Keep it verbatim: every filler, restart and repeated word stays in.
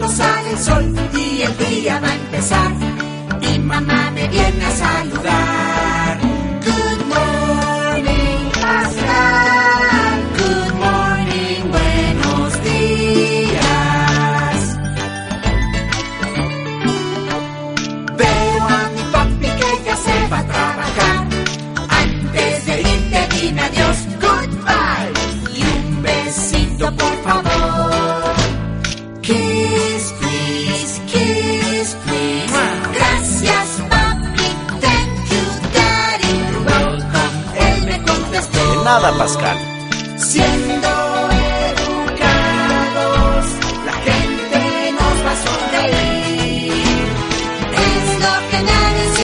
cuando sale el sol y el día va a empezar. Mi mamá me viene a saludar. Good morning, Pascal. Good morning, buenos días. Veo a mi papi que ya se va a trabajar. Antes de irte dime adiós, goodbye. Y un besito por favor. Kiss, please, kiss, please. Gracias, papi, thank you, daddy. You're welcome, él me contestó. De nada, Pascal. Siempre